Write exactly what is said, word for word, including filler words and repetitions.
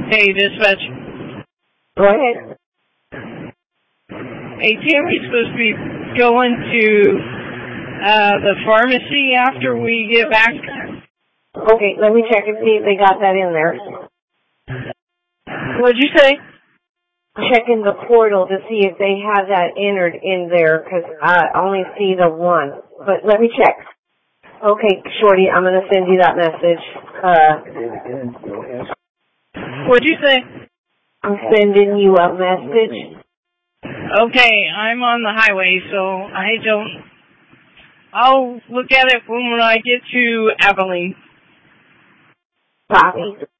Hey, dispatch. Go ahead. Hey, Tammy's supposed to be going to uh, the pharmacy after we get back. Okay, let me check and see if they got that in there. What'd you say? Check in the portal to see if they have that entered in there, because I only see the one. But let me check. Okay, Shorty, I'm going to send you that message. Uh, What'd you say? I'm sending you a message. Okay, I'm on the highway, so I don't... I'll look at it when I get to Abilene. Copy.